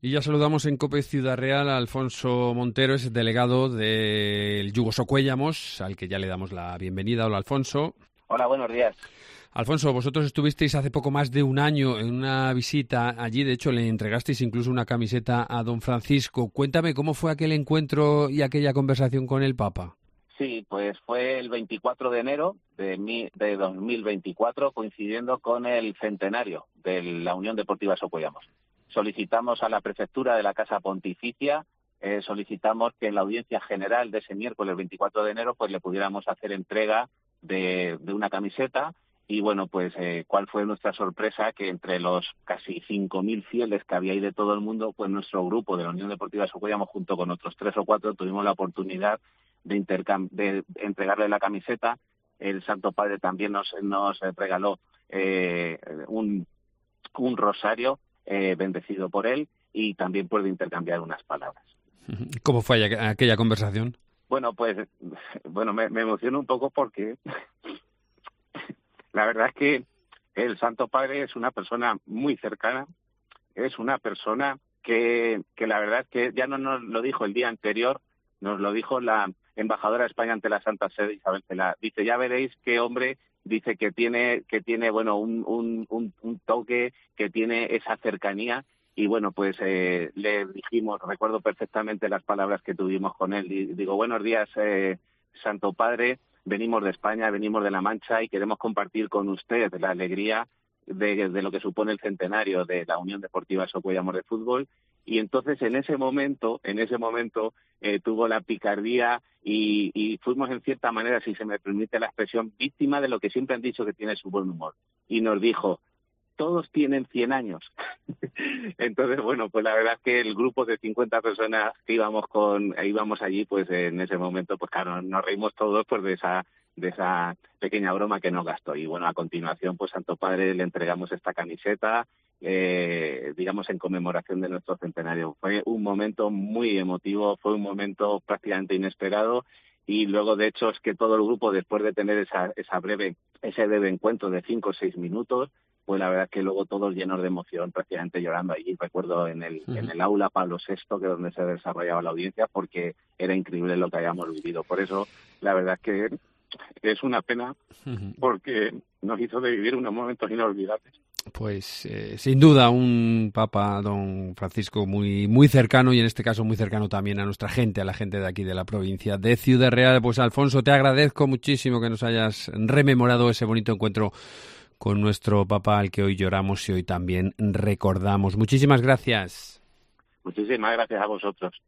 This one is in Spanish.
Y ya saludamos en COPE Ciudad Real a Alfonso Montero, es delegado del Yugo Socuellamos, al que ya le damos la bienvenida. Hola, Alfonso. Hola, buenos días. Alfonso, vosotros estuvisteis hace poco más de un año en una visita allí, de hecho le entregasteis incluso una camiseta a don Francisco. Cuéntame cómo fue aquel encuentro y aquella conversación con el Papa. Sí, pues fue el 24 de enero de 2024, coincidiendo con el centenario de la Unión Deportiva Socuellamos. Solicitamos a la prefectura de la Casa Pontificia, solicitamos que en la audiencia general de ese miércoles 24 de enero pues le pudiéramos hacer entrega de una camiseta. Y bueno, pues cuál fue nuestra sorpresa, que entre los casi 5.000 fieles que había ahí de todo el mundo, pues nuestro grupo de la Unión Deportiva Socuellamos, junto con otros 3 o 4, tuvimos la oportunidad de entregarle la camiseta. El Santo Padre también nos regaló un rosario bendecido por él, y también puede intercambiar unas palabras. ¿Cómo fue aquella conversación? Bueno, pues me emociono un poco porque la verdad es que el Santo Padre es una persona muy cercana, es una persona que la verdad es que ya no nos lo dijo el día anterior, nos lo dijo la embajadora de España ante la Santa Sede, Isabel Cela. Dice, ya veréis qué hombre, dice que tiene bueno un toque, que tiene esa cercanía. Y bueno, pues le dijimos, recuerdo perfectamente las palabras que tuvimos con él. Y digo, buenos días, Santo Padre, venimos de España, venimos de La Mancha y queremos compartir con usted la alegría de lo que supone el centenario de la Unión Deportiva Socuellamos de Fútbol. Y entonces en ese momento tuvo la picardía y fuimos en cierta manera, si se me permite la expresión, víctima de lo que siempre han dicho, que tiene su buen humor. Y nos dijo, todos tienen 100 años. Entonces, bueno, pues la verdad es que el grupo de 50 personas que íbamos allí, pues en ese momento, pues claro, nos reímos todos pues de esa pequeña broma que nos gastó. Y bueno, a continuación, pues Santo Padre, le entregamos esta camiseta, digamos, en conmemoración de nuestro centenario. Fue un momento muy emotivo, fue un momento prácticamente inesperado. Y luego, de hecho, es que todo el grupo, después de tener ese breve encuentro de 5 o 6 minutos, pues la verdad es que luego todos llenos de emoción, prácticamente llorando allí. Recuerdo en el aula Pablo VI, que es donde se desarrollaba la audiencia, porque era increíble lo que habíamos vivido. Por eso, la verdad es que es una pena, porque nos hizo de vivir unos momentos inolvidables. Pues sin duda un Papa, don Francisco, muy muy cercano, y en este caso muy cercano también a nuestra gente, a la gente de aquí de la provincia de Ciudad Real. Pues Alfonso, te agradezco muchísimo que nos hayas rememorado ese bonito encuentro con nuestro Papa, al que hoy lloramos y hoy también recordamos. Muchísimas gracias. Muchísimas gracias a vosotros.